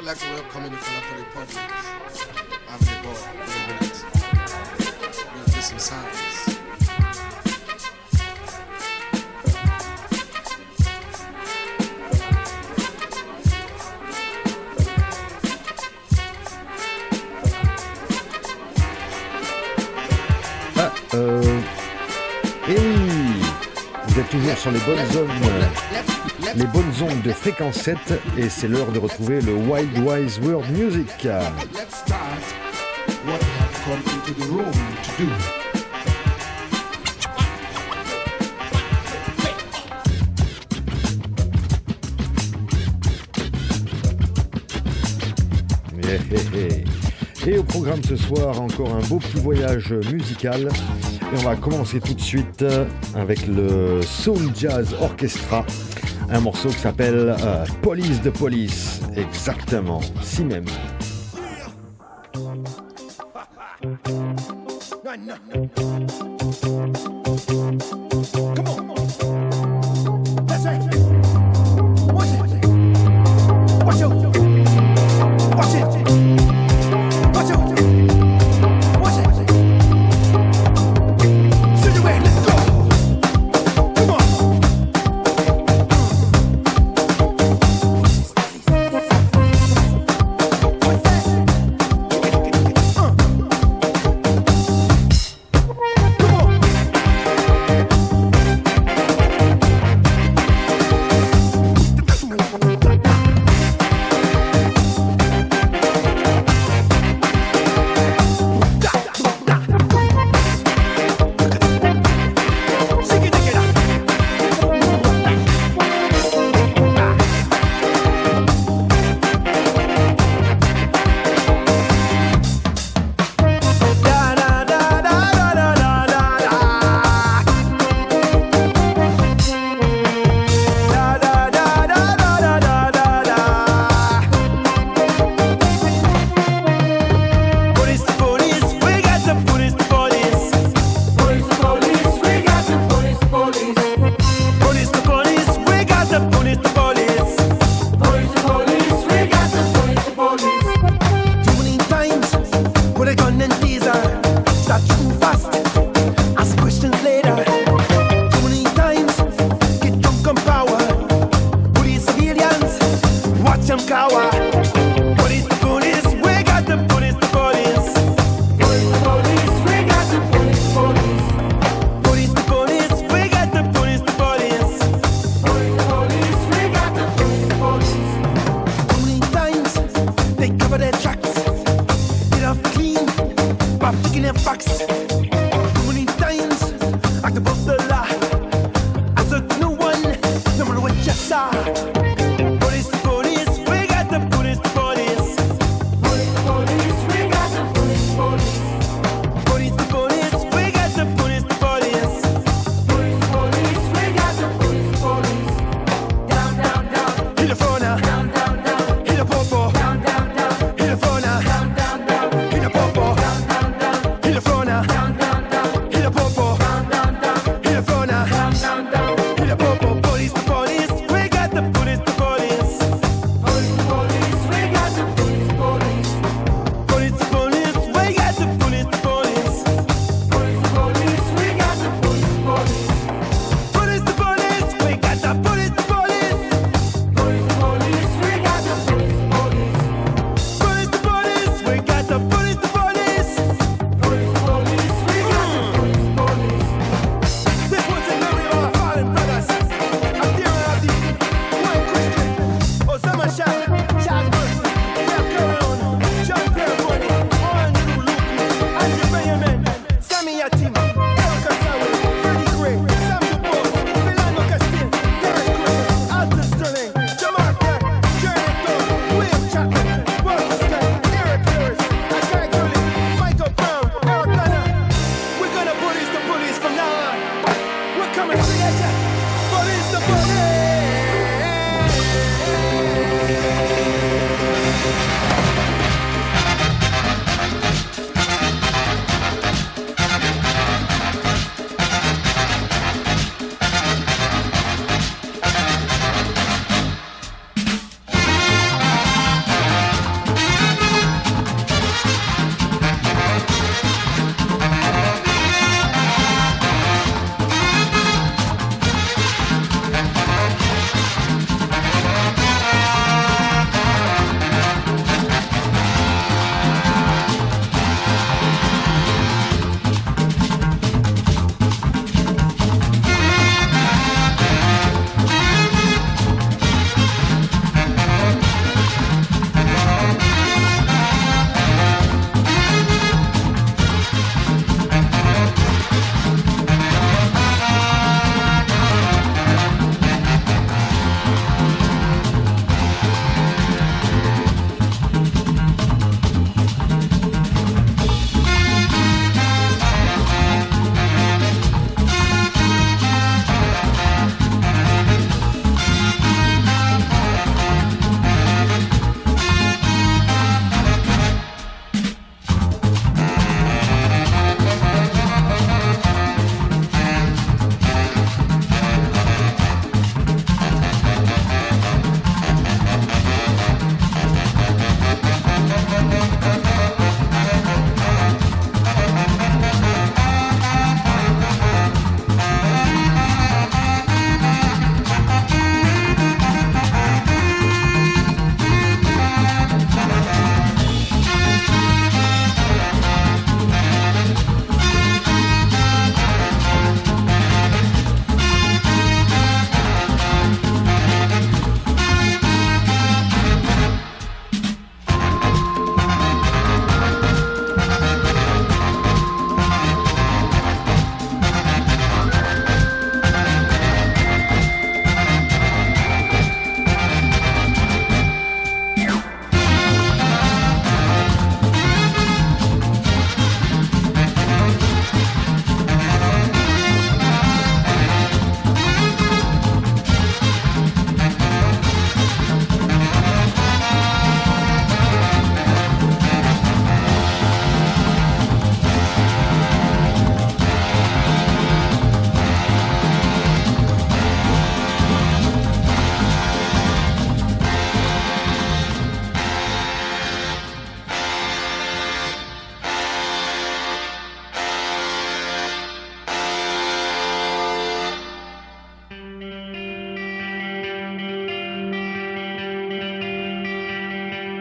like to welcome you from the Republic. I'm the boy for a minute. We'll do some sounds. Et oui, vous êtes toujours sur les bonnes ondes de fréquence 7 et c'est l'heure de retrouver le Wild Wise World Music. Let's start what we have come into the room to do. Et au programme ce soir, encore un beau petit voyage musical. Et on va commencer tout de suite avec le Soul Jazz Orchestra. Un morceau qui s'appelle Police de Police. Exactement, si même.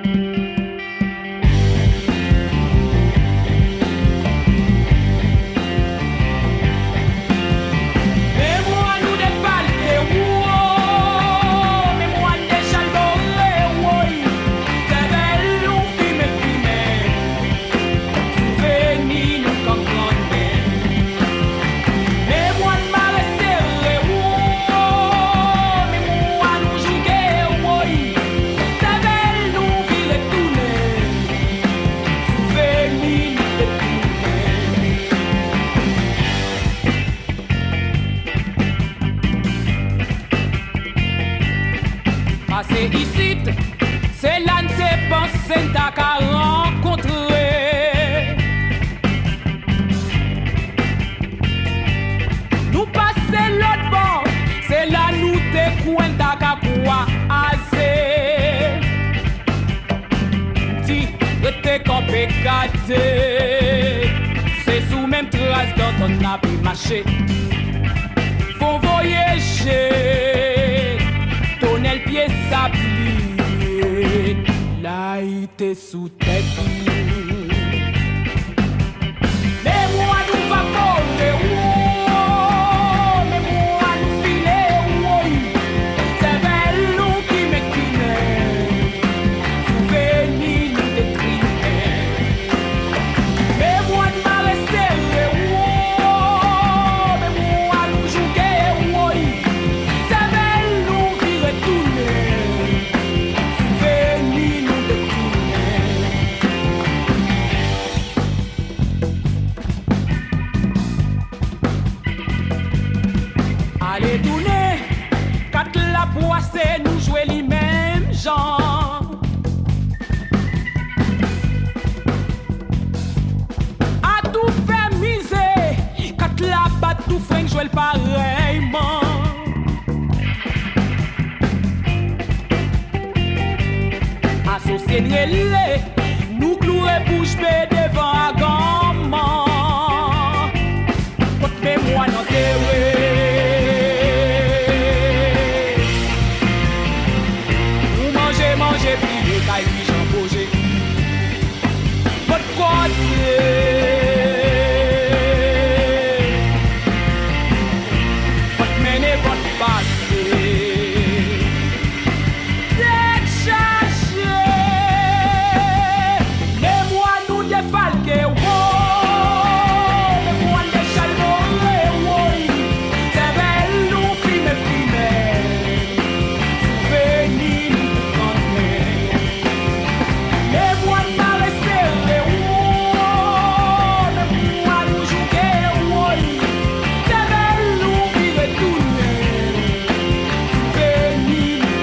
C'est ici, c'est là que t'es pensé t'as qu'à rencontrer. Nous passer l'autre bord, c'est là nous t'es coin t'as qu'à quoi assez. Ti, t'es campé gâté, c'est sous même trace dans ton habit marché. Faut voyager. Tonel pied sablier, là il était sous tête. Mais moi nous va courir, mais moi nous filer, c'est belle nous qui m'équinait, souvenir nous détruire. Mais moi nous m'a resté, mais moi nous jouer, c'est belle nous qui retourner, souvenir nous détruire. Allez tourner, quand la poisse nous jouer les mêmes gens. A tout fait miser, quand la batte tout fait jouer pareillement. Associé les, nous clouer bouche bée devant un gamin. Côte mémoire dans tes manger, prier, caille, puis j'en bouger. Votre côté, votre mener, votre passé. Décharger, mais moi nous défalquer, oh, mais moi déchalmorer, oh, c'est belle nous filmer, souvenir nous. Mais moi de m'arrêter, mais moi nous jouer, c'est belle nous qui retourner, souvenir nous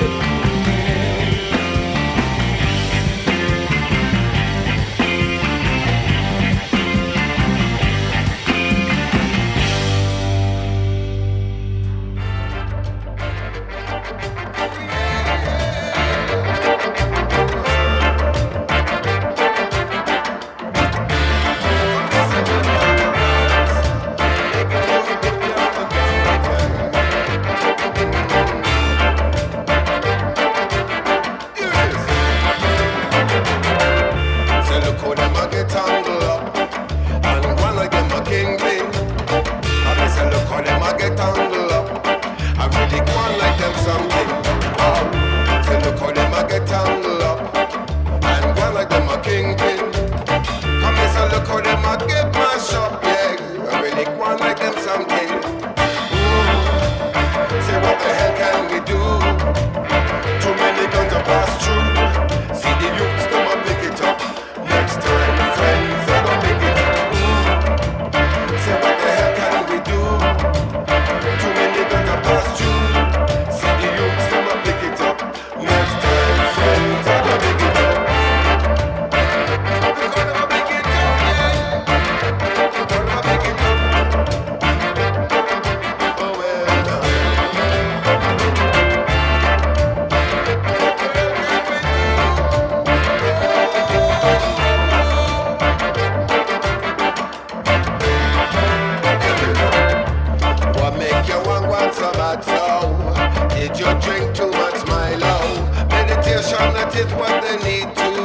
Say look how them a get tangled up, and one like them a kingpin. I say look how them a get tangled up, I really want like them something. Oh, say look how them a get tangled up, and one like them a kingpin. Come here, say look how them a get mashed up, yeah. I really want like them something. Ooh, say what the hell can we do? Too many guns are pass through. See the youths them a pick it up. Next time, friends, I don't pick it up. Ooh. Say what the hell can we do? Too many guns are pass through. See the youths them a pick it up. Next time, friends, I don't pick it up. We're gonna pick it up, yeah. We're gonna pick it up. Oh well. What make you want so bad so? Did you drink too much Milo? Meditation, that is what they need to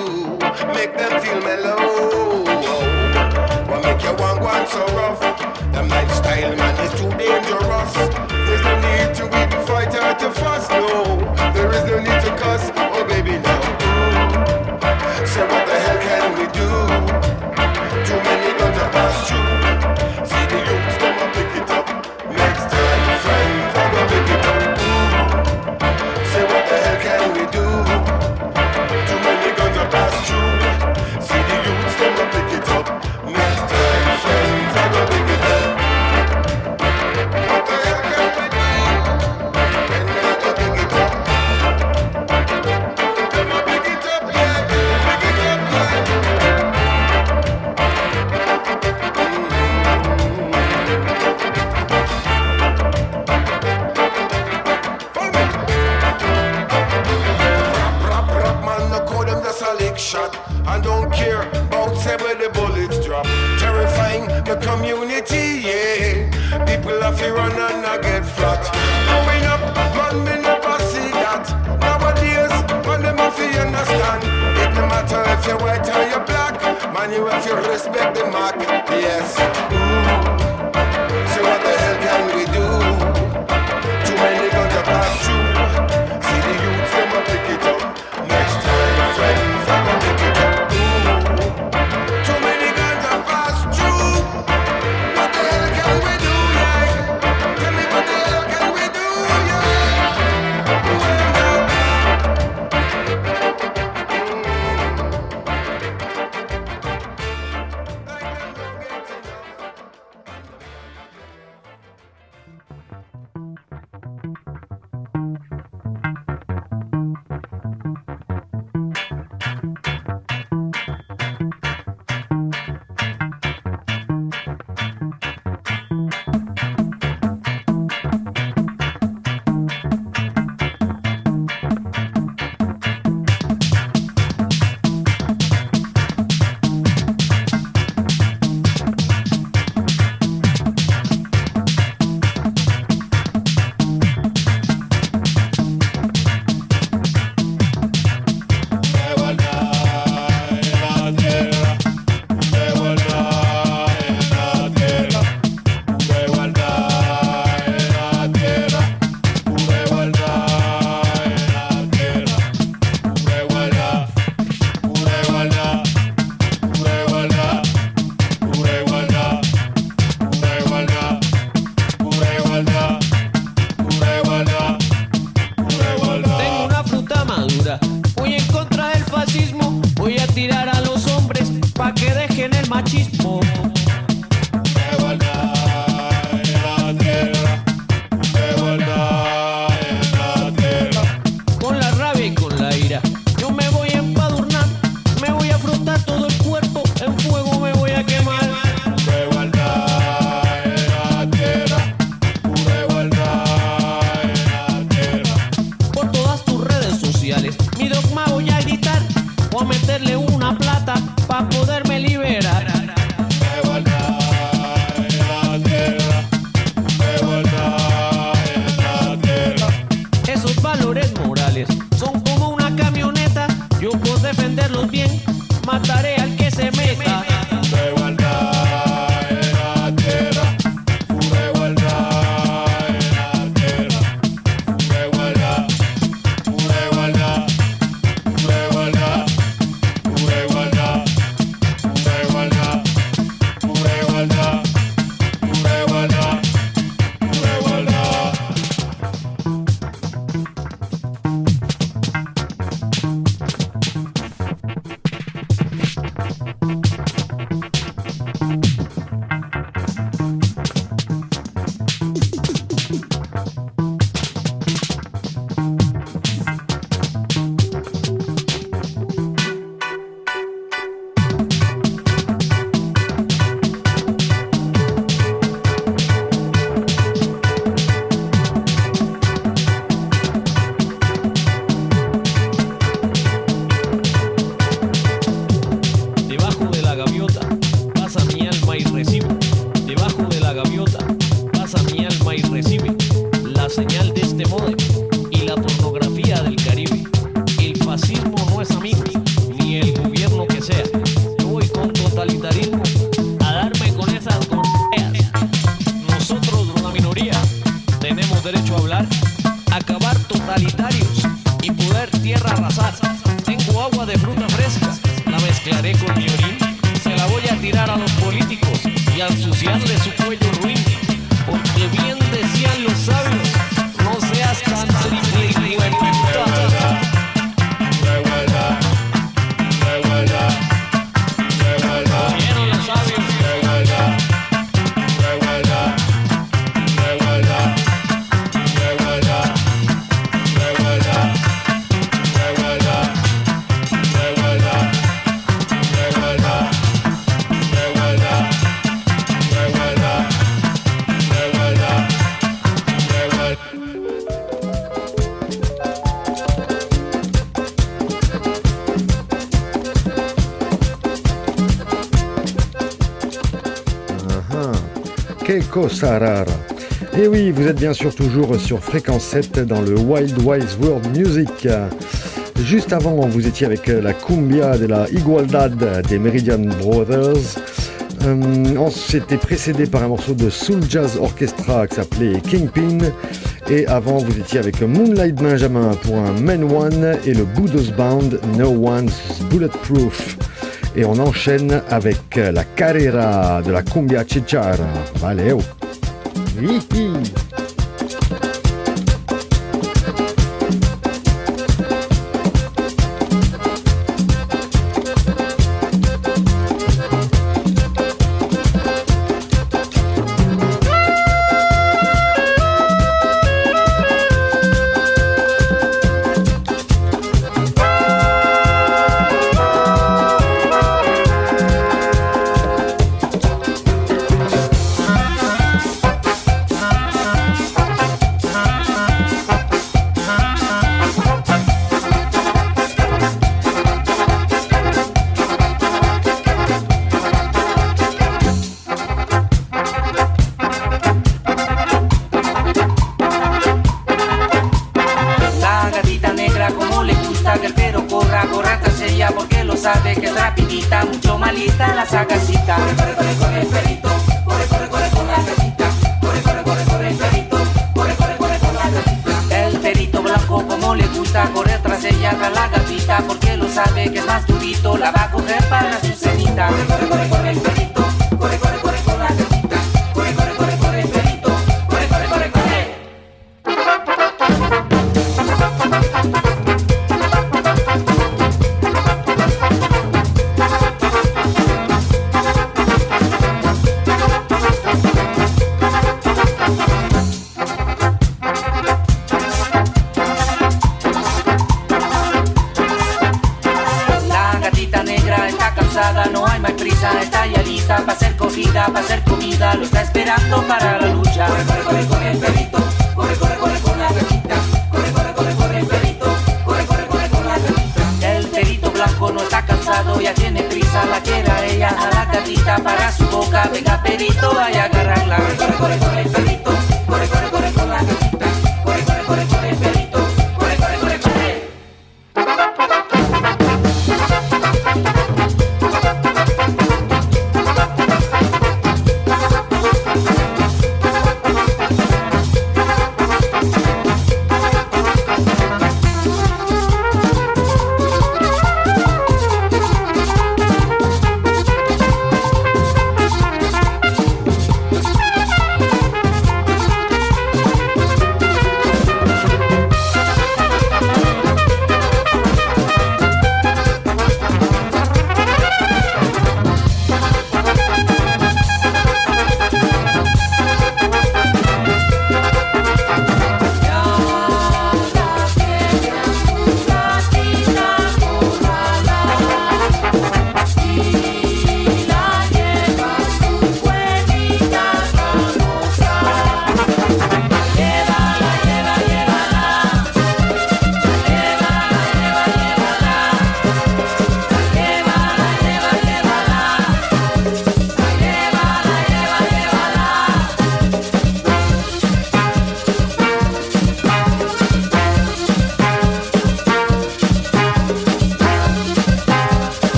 make them feel mellow. What make you want so rough? Them lifestyle man is too dangerous. There's no need to even fight or to fuss, no. There is no need to cuss, oh baby now. So what the hell can we do? Too many guns are pass through. See the youths, them a pick it up. Next time, friends, I'm gonna pick it up. Say what the hell can we do? Too many guns are pass through. See the youths, them a pick it up. Next time, friends, I'm gonna pick it up. What the hell can we do? When we not gonna pick it up? Them a pick it up, yeah. Pick it up, yeah. Rap, man, no call them just a lick shot. I don't care about say where the bullets drop. Terrifying the community, yeah. People have to run and not get flat. Growing up, man, me never see that. Nowadays, man, them have to understand. It no matter if you're white or you're black, man, you have to respect the mark, yes. So what the hell can we do? Too many guns to pass through. See the youths, them a pick it up. Next time, friends, I'm gonna pick it up. Too many guns to pass through. What the hell can we do, yeah? Tell me what the hell can we do, yeah? Well, now. Like them don't get pasar. Tengo agua de fruta fresca, la mezclaré con mi orín. Se la voy a tirar a los políticos y a ensuciarle su cuello ruin. Porque bien decían los sabios, no seas tan triple y Que cosa rara. Et oui, vous êtes bien sûr toujours sur Fréquence 7 dans le Wild Wise World Music. Juste avant, vous étiez avec la Cumbia de la Igualdad des Meridian Brothers. On s'était précédé par un morceau de Soul Jazz Orchestra qui s'appelait Kingpin. Et avant, vous étiez avec Moonlight Benjamin pour un Men One et le Budos Band No One's Bulletproof. Et on enchaîne avec la Carrera de la Cumbia Chichara. Valeu! Hihi.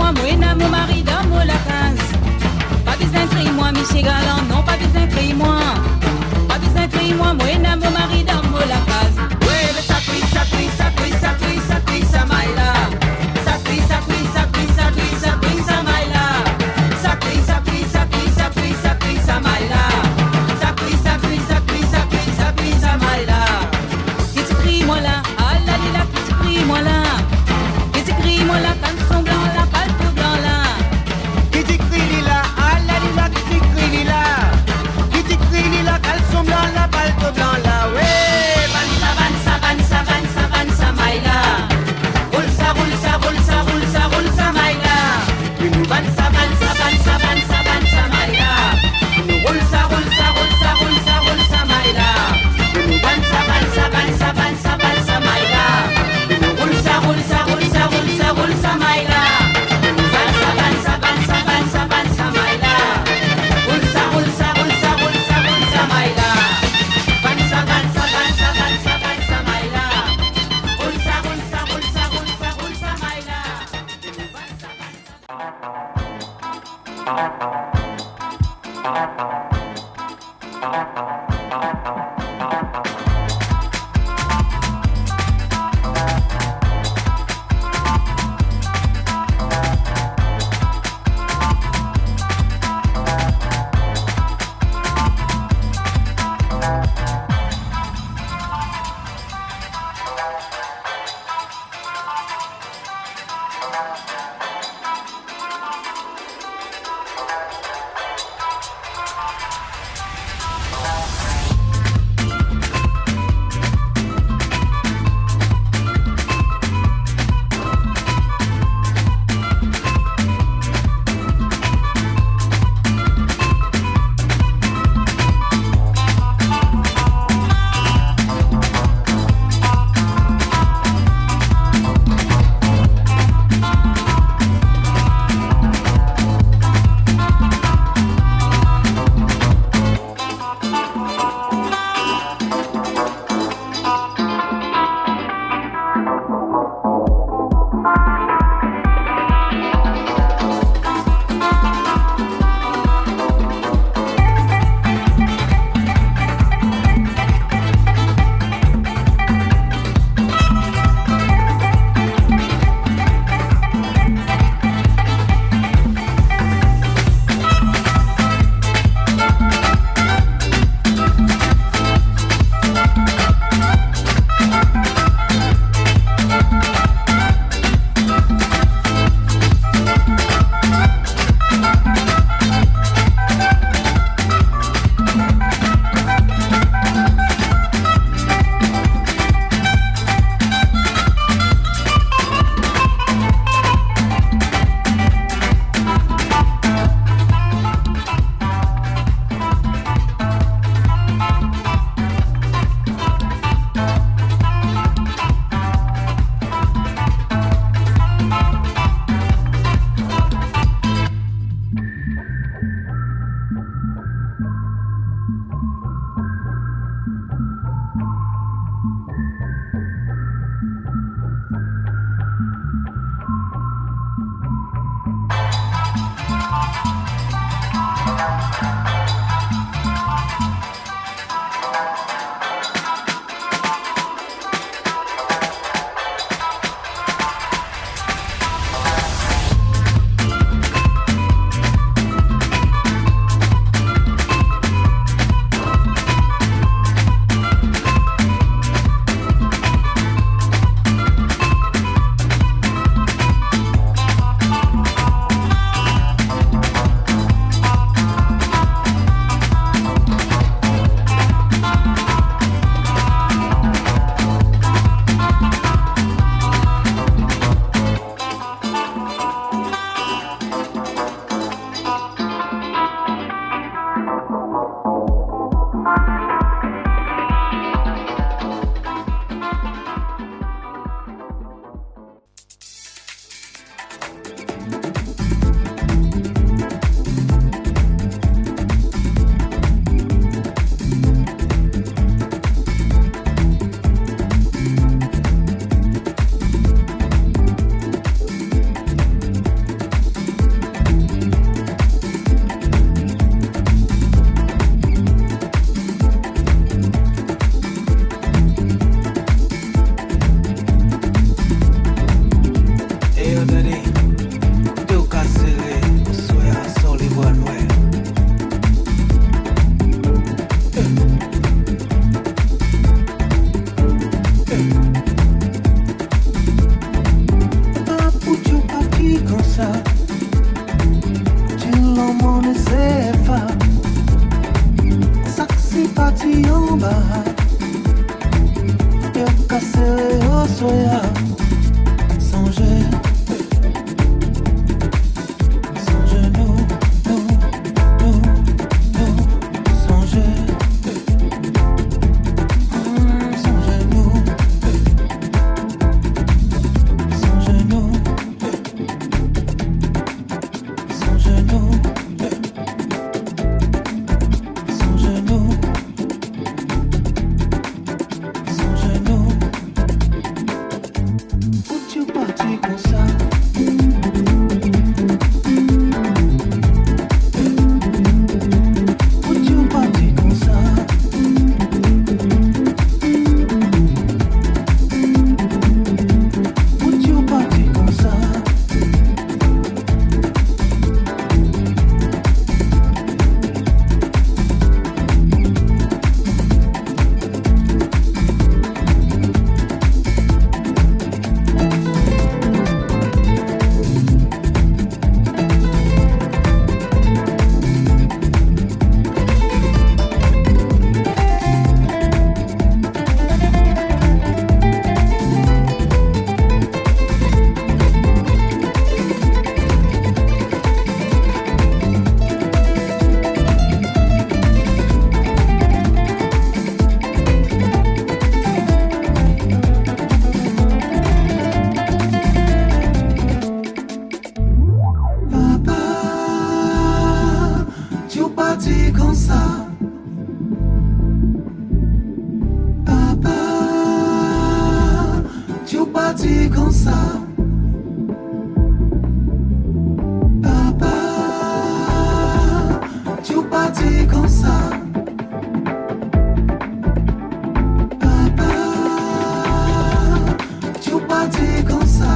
moi, moi, mon mari dans mon la case. Pas besoin de crier, moi, Michel Galant, non, pas besoin de crier, moi. Pas besoin de crier, moi, mon mari dans mon la case. Ouais, mais ça crie, ça crie, ça crie, ça crie, ça crie, ça m'aille là. Ça crie, ça crie, ça crie, ça crie, ça crie, ça m'aille là. Ça crie, ça crie, ça crie, ça crie, ça crie, ça m'aille là. Ça crie, ça crie, ça crie, ça crie, ça crie, ça m'aille là. Qui t'écrit, moi là, ah là là, qui t'écrit, moi là. Qui t'écrit, moi là, caleçon blanc là, palto blanc là. Qui t'écrit lila, ah là lila, qui t'écrit lila. Qui t'écrit lila, caleçon blanc là, palto blanc là. Ouais, Vansa, vansa, vansa, vansa, vansa, maïla. Roule ça, roule ça, roule ça, roule ça, roule ça, maïla. Vansa, vansa, vansa, vansa, vansa, maïla. Roule ça, roule ça, roule ça, roule ça, roule ça, maïla. Vansa, vansa, vansa, vansa, vansa, maïla. Roule ça, roule ça, roule ça, roule ça, roule ça, maïla. Vansa, vansa, vansa, vansa, vansa, maïla. Roule ça, roule ça, roule ça, roule ça, roule ça, maïla. Vansa, vansa, vansa, vansa, vansa, maïla. Roule ça, roule ça, roule ça, roule ça, roule ça, maïla. Vansa, vansa. comme ça. Papa, tu parti comme ça. Papa, tu parti comme ça. Papa, tu parti comme ça.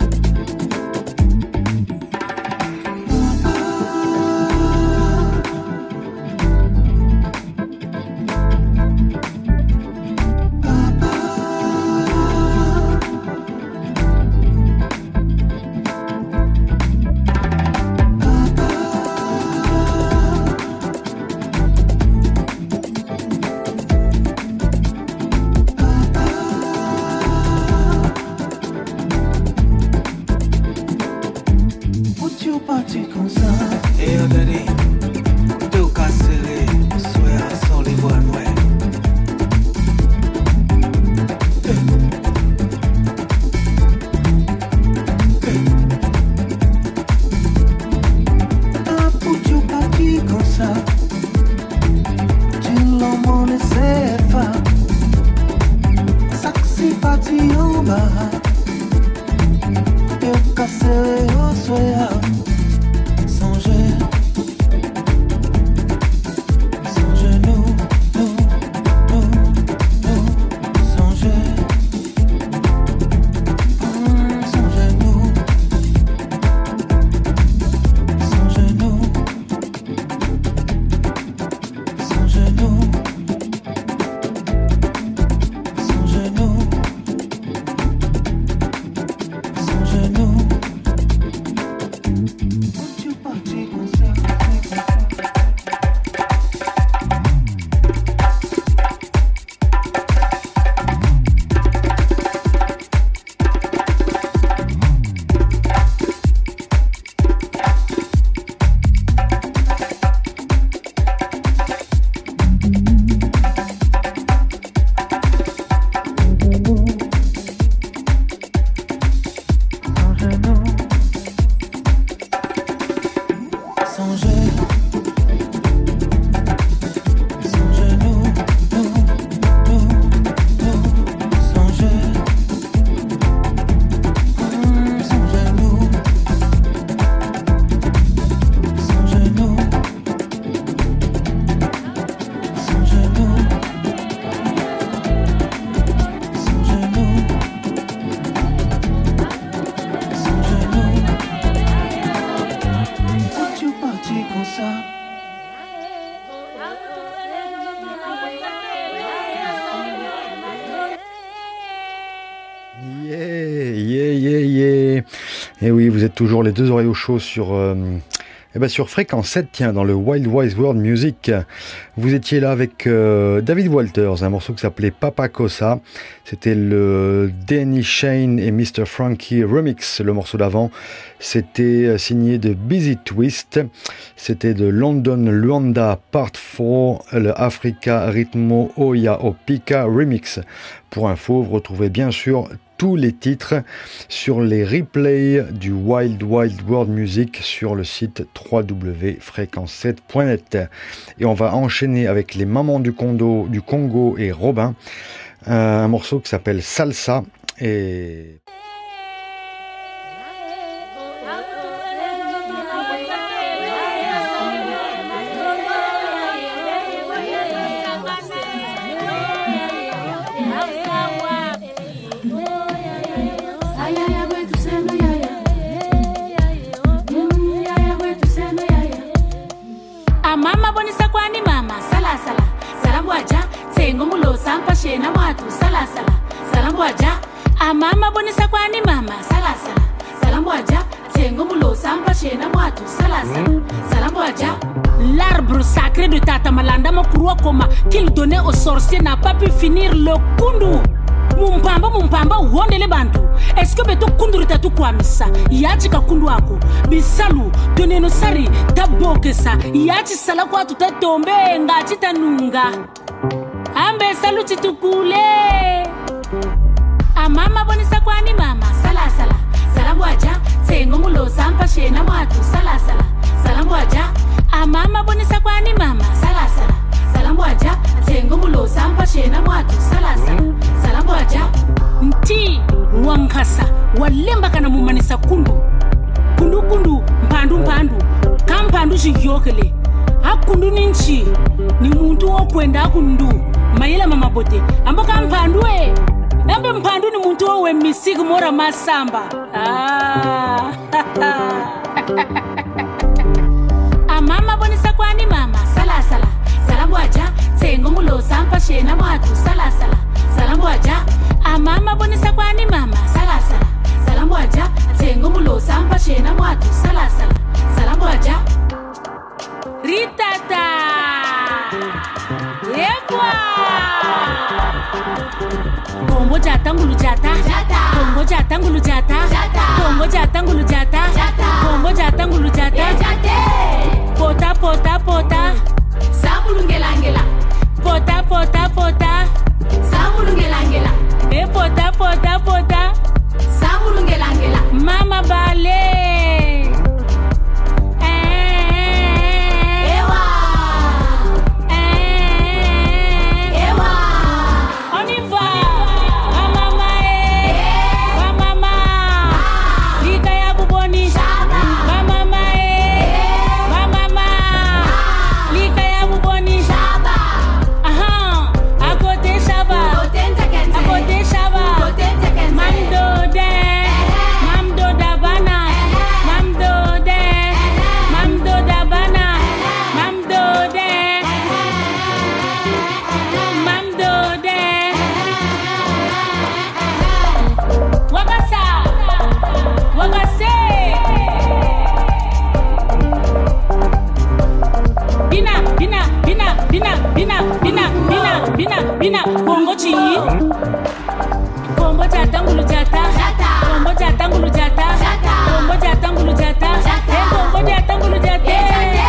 Et oui, vous êtes toujours les deux oreilles au chaud sur Fréquence 7, tiens, dans le Wild Wise World Music. Vous étiez là avec David Walters, un morceau qui s'appelait Papa Cosa. C'était le Danny Shane et Mr. Frankie Remix. Le morceau d'avant, c'était signé de Busy Twist. C'était de London Luanda Part 4, le Africa Ritmo Oya Opika Remix. Pour info, vous retrouvez bien sûr tous les titres sur les replays du Wild World Music sur le site www.fréquence7.net. Et on va enchaîner avec les Mamans du Congo et Robin, un morceau qui s'appelle Salsa. Et Shena watu sala sala salambu aja amama bonisa kwani mama sala sala salambu aja tengo mulo samba shena watu sala sala salambu aja. L'arbre sacré de Tata Malanda Mokurwa Koma qu'il donnait aux sorciers n'a pas pu finir le kundu. Mumpamba wondele bantu. Est-ce que beto kundu ritatu kwa misa yachi ka kundu ako bisalu doneno sari tabokesa yachi sala kwa tutatombe ngachi tanunga ambe saluti tukule amama bonisa kwani mama sala sala salambu aja tengo mulo sampa shena watu sala sala salambu aja amama bonisa kwani mama salasala salambwaja tsengo mulo sampa shena mwatu salasala salambwaja nti wankasa walemba kana mumanisa kundu mpandu kampandu shiyokele hakundu ninchi ni muntu wokwenda kundu mayela mama bote amboka mpandu nambe mpandu ni muntu wowe misigu mora masamba amama bonisa kwani mama salasala salambwaja tsengo mulo sampa shena mwatu salasala salambwaja amama bonisa kwani mama salasala salambwaja tsengo mulo sampa shena mwatu salasala salambwaja ritata yepwa Kongo jatangulu jata Kongo jatangulu jata Kongo jatangulu jata Kongo jatangulu jata Pota pota pota Samulungelangela Pota pota pota Samulungelangela pota pota pota Samulungelangela Mama bale Bina Kongo chi Kongo jatangulu jata Kongo jatangulu jata Kongo jatangulu jata Kongo jatangulu jata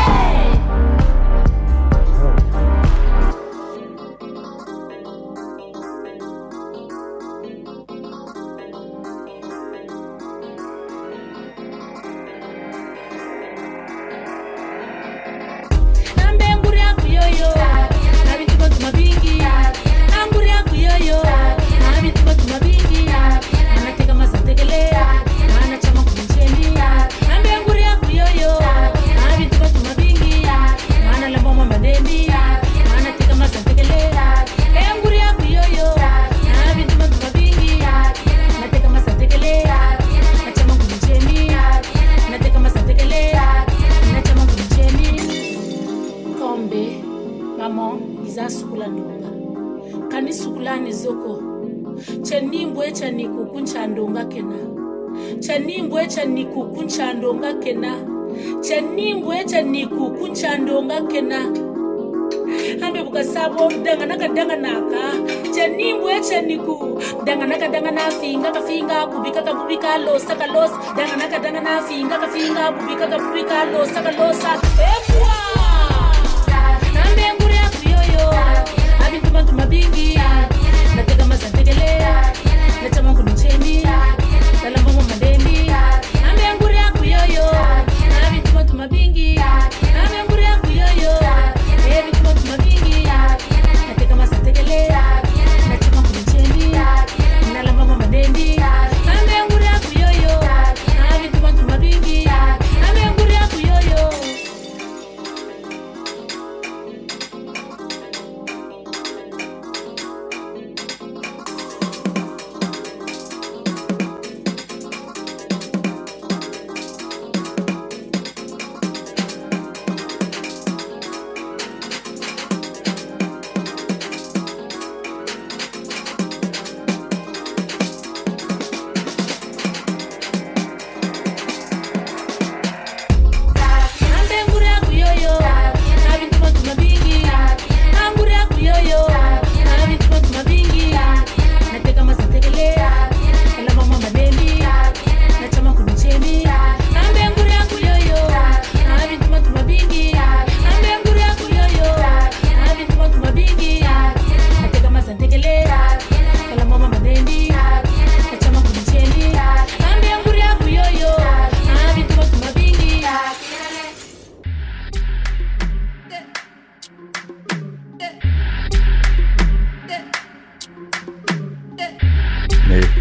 kena hambe bukasabo danganaka chanimbo chaniku danganaka finga kubika losa danganaka finga kubika losa epwa hambe ngure yakuyoyo abintu mabingi nateka masantekele natama kunicheni talamba madeni hambe ngure yakuyoyo abintu mabingi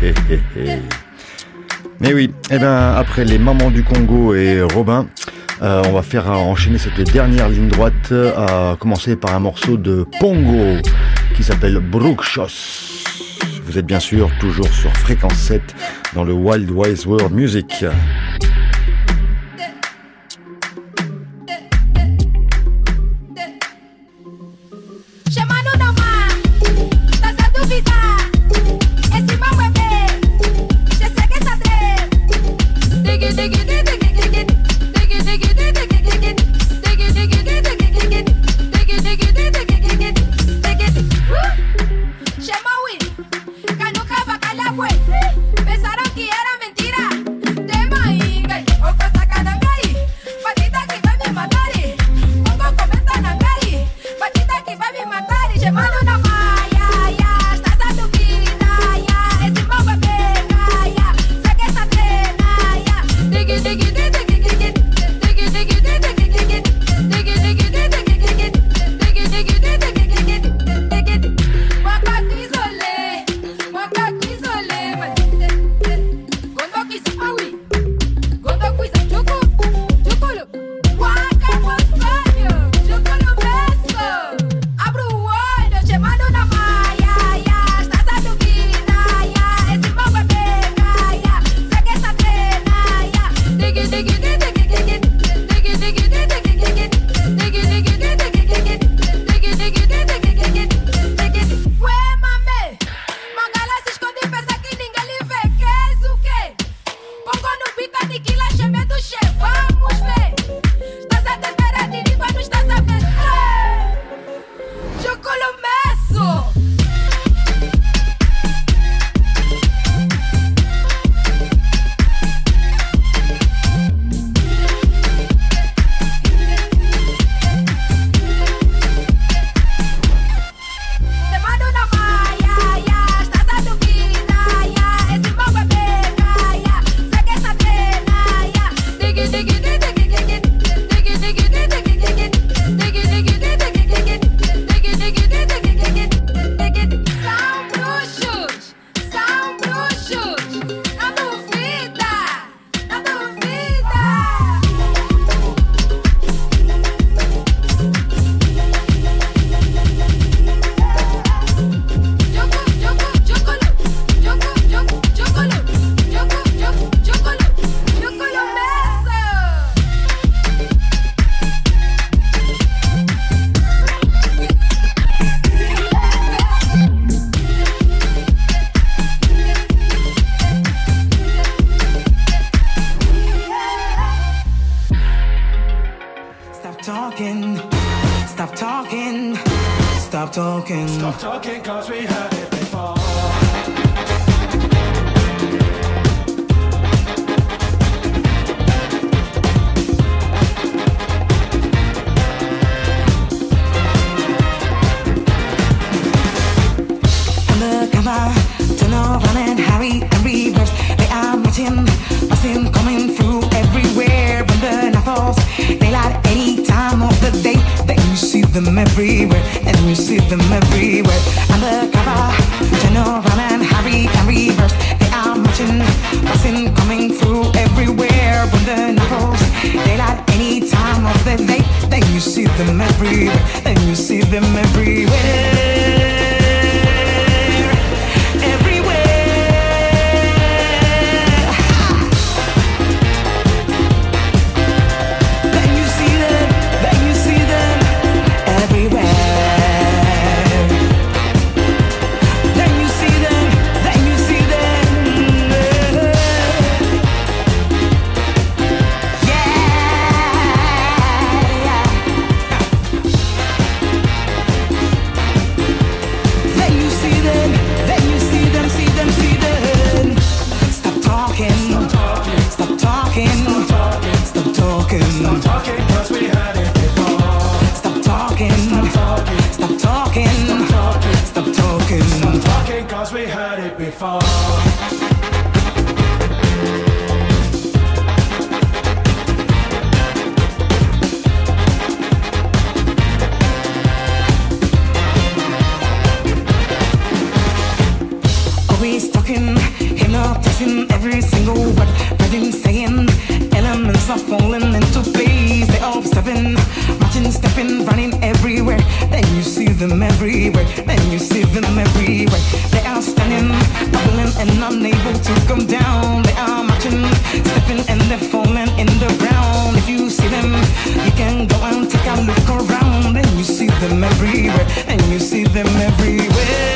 Mais oui, eh ben, après les Mamans du Congo et Robin, on va faire enchaîner cette dernière ligne droite, à commencer par un morceau de Pongo qui s'appelle Bruxos. Vous êtes bien sûr toujours sur Fréquence 7 dans le Wild Wise World Music. Pensaron que era mentira. Tema inga, oko sakanangai. Patita que va me matari. Pongo cometa nangai. Patita que va me matari. Llamando una maya, ya. Estás a tu vida, ya. Ese mogo venga, ya. Saque esa trena, ya. Digi, digi, digi, digi, digi. Digi, digi, digi, digi, digi. Digi, digi, digi, digi, digi. Digi, digi, digi, digi, digi. Waka kuizole. Waka kuizole. Stop talking, cause we heard it before. Undercover, turn around and hurry and reverse. They are marching, coming through everywhere. When the night falls, daylight any time of the day. Then you see them everywhere, and you see them everywhere. Undercover, turn around and hurry and reverse. They are marching, coming through everywhere. When the night falls, daylight any time of the day. Then you see them everywhere, then you see them everywhere. Always talking. tasting every single word, breathing, saying, elements are falling into place. They all stepping, marching, stepping, running everywhere. Then you see them everywhere. Then you see them everywhere. They are standing, bubbling, and unable to come down. They are marching, stepping, and they're falling in the ground. If you see them, you can go and take a look around. Then you see them everywhere. And you see them everywhere.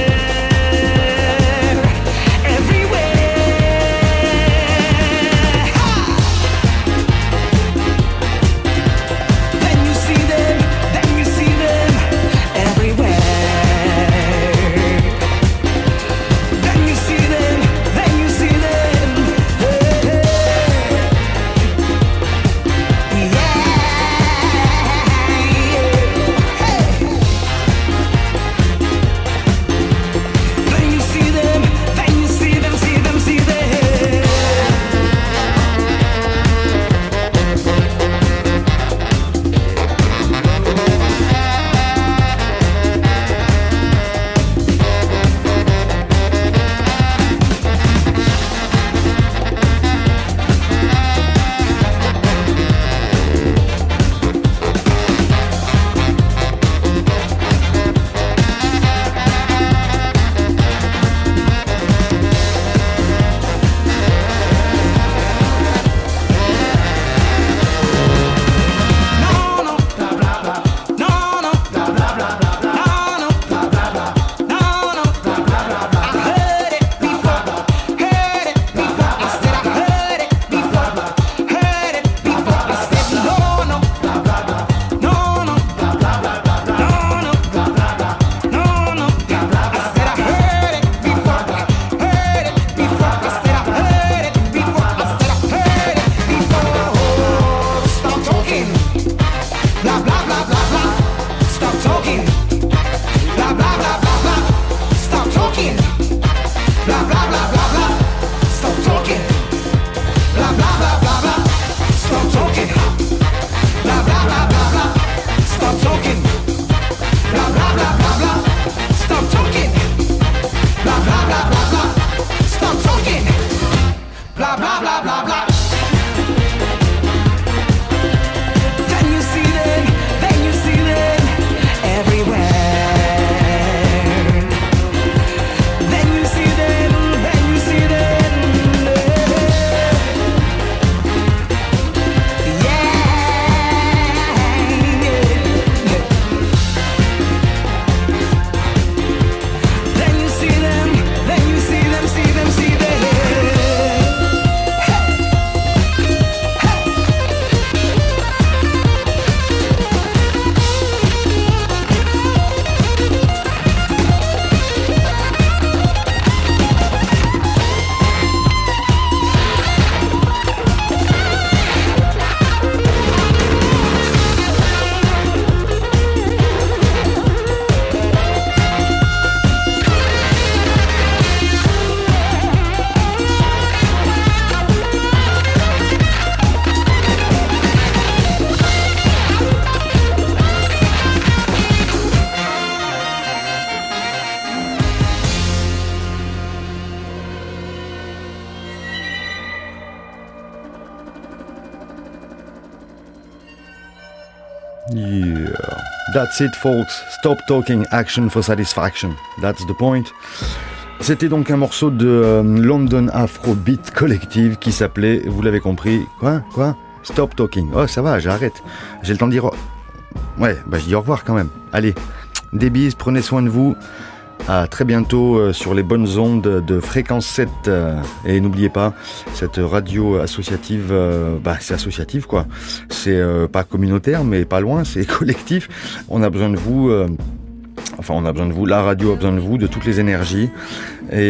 Yeah, that's it folks, stop talking, action for satisfaction, that's the point. C'était donc un morceau de London Afrobeat Collective qui s'appelait, vous l'avez compris, quoi Stop talking. Oh ça va, j'arrête, j'ai le temps de dire ouais, bah je dis au revoir quand même. Allez, des bises, prenez soin de vous. À très bientôt sur les bonnes ondes de Fréquence 7 et n'oubliez pas cette radio associative, c'est associatif quoi, c'est pas communautaire mais pas loin, c'est collectif. On a besoin de vous, on a besoin de vous, la radio a besoin de vous, de toutes les énergies et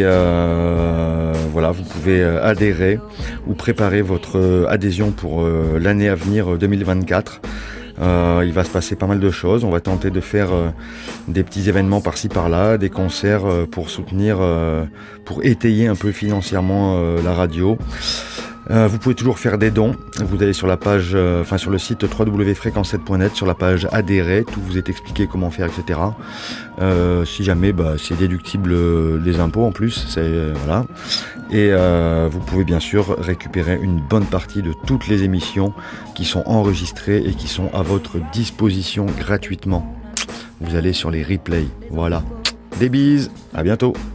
voilà, vous pouvez adhérer ou préparer votre adhésion pour l'année à venir 2024. Il va se passer pas mal de choses. On va tenter de faire des petits événements par-ci par-là, des concerts pour soutenir, pour étayer un peu financièrement la radio. Vous pouvez toujours faire des dons. Vous allez sur la page, sur le site www.fréquence7.net, sur la page adhérer, tout vous est expliqué comment faire, etc. Si jamais, c'est déductible des impôts en plus, voilà. Et vous pouvez bien sûr récupérer une bonne partie de toutes les émissions qui sont enregistrées et qui sont à votre disposition gratuitement. Vous allez sur les replays. Voilà. Des bises, à bientôt.